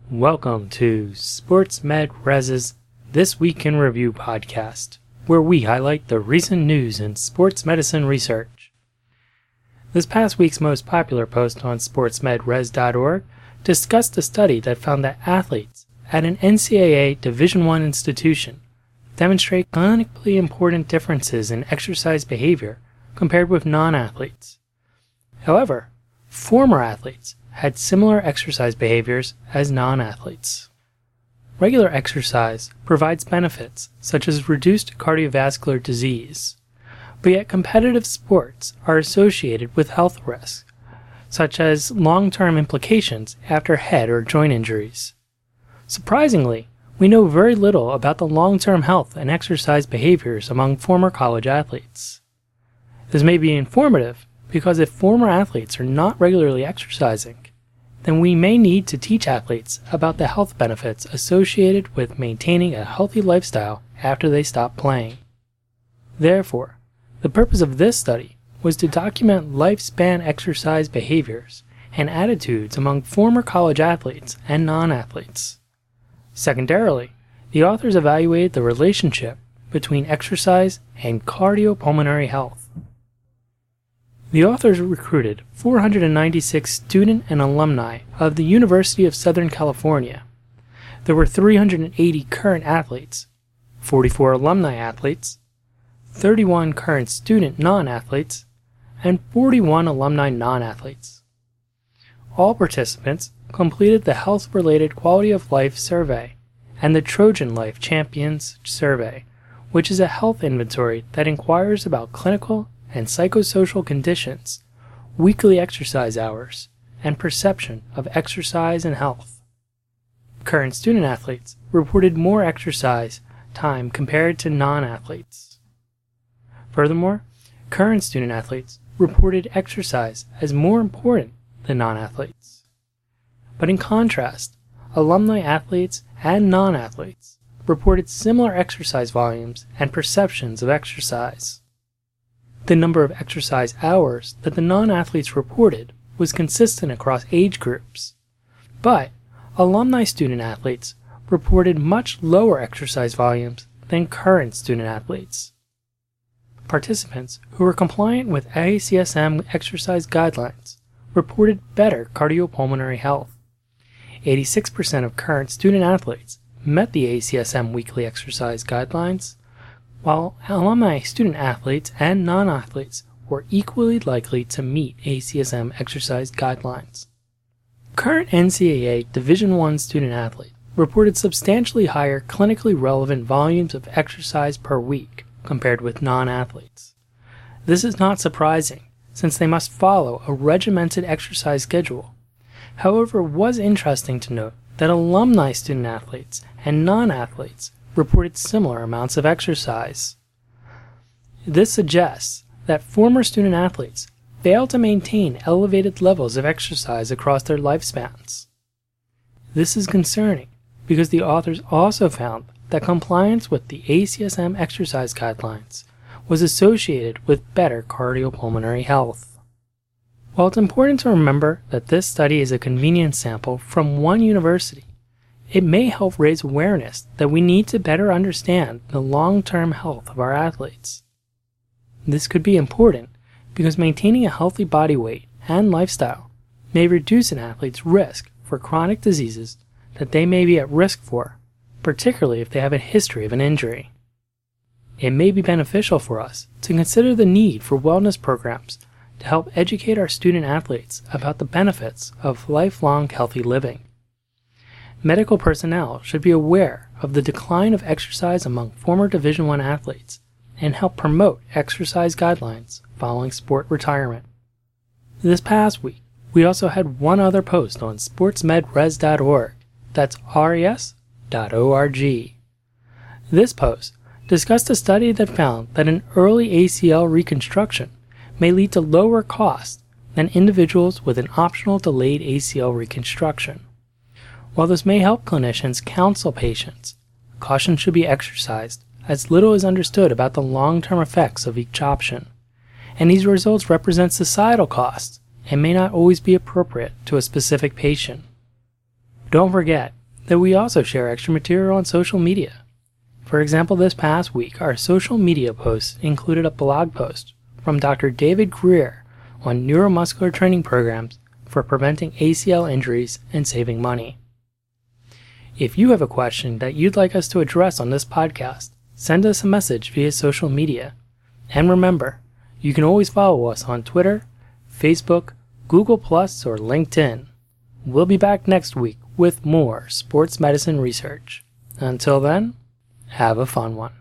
Welcome to Sports Med Res's This Week in Review podcast, where we highlight the recent news in sports medicine research. This past week's most popular post on sportsmedres.org discussed a study that found that athletes at an NCAA Division I institution demonstrate clinically important differences in exercise behavior compared with non-athletes. However, former athletes had similar exercise behaviors as non-athletes. Regular exercise provides benefits such as reduced cardiovascular disease, but yet competitive sports are associated with health risks, such as long-term implications after head or joint injuries. Surprisingly, we know very little about the long-term health and exercise behaviors among former college athletes. This may be informative because if former athletes are not regularly exercising, then we may need to teach athletes about the health benefits associated with maintaining a healthy lifestyle after they stop playing. Therefore, the purpose of this study was to document lifespan exercise behaviors and attitudes among former college athletes and non-athletes. Secondarily, the authors evaluated the relationship between exercise and cardiopulmonary health. The authors recruited 496 student and alumni of the University of Southern California. There were 380 current athletes, 44 alumni athletes, 31 current student non-athletes, and 41 alumni non-athletes. All participants completed the Health-Related Quality of Life Survey and the Trojan Life Champions Survey, which is a health inventory that inquires about clinical and psychosocial conditions, weekly exercise hours, and perception of exercise and health. Current student athletes reported more exercise time compared to non-athletes. Furthermore, current student athletes reported exercise as more important than non-athletes. But in contrast, alumni athletes and non-athletes reported similar exercise volumes and perceptions of exercise. The number of exercise hours that the non-athletes reported was consistent across age groups, but alumni student athletes reported much lower exercise volumes than current student athletes. Participants who were compliant with ACSM exercise guidelines reported better cardiopulmonary health. 86% of current student athletes met the ACSM weekly exercise guidelines, while alumni student athletes and non-athletes were equally likely to meet ACSM exercise guidelines. Current NCAA Division I student athletes reported substantially higher clinically relevant volumes of exercise per week compared with non-athletes. This is not surprising, since they must follow a regimented exercise schedule. However, it was interesting to note that alumni student athletes and non-athletes reported similar amounts of exercise. This suggests that former student athletes fail to maintain elevated levels of exercise across their lifespans. This is concerning because the authors also found that compliance with the ACSM exercise guidelines was associated with better cardiopulmonary health. While it's important to remember that this study is a convenient sample from one university, it may help raise awareness that we need to better understand the long-term health of our athletes. This could be important because maintaining a healthy body weight and lifestyle may reduce an athlete's risk for chronic diseases that they may be at risk for, particularly if they have a history of an injury. It may be beneficial for us to consider the need for wellness programs to help educate our student athletes about the benefits of lifelong healthy living. Medical personnel should be aware of the decline of exercise among former Division I athletes and help promote exercise guidelines following sport retirement. This past week, we also had one other post on sportsmedres.org, that's res.org. This post discussed a study that found that an early ACL reconstruction may lead to lower costs than individuals with an optional delayed ACL reconstruction. While this may help clinicians counsel patients, caution should be exercised as little is understood about the long-term effects of each option, and these results represent societal costs and may not always be appropriate to a specific patient. Don't forget, that we also share extra material on social media. For example, this past week, our social media posts included a blog post from Dr. David Greer on neuromuscular training programs for preventing ACL injuries and saving money. If you have a question that you'd like us to address on this podcast, send us a message via social media. And remember, you can always follow us on Twitter, Facebook, Google+, or LinkedIn. We'll be back next week with more sports medicine research. Until then, have a fun one.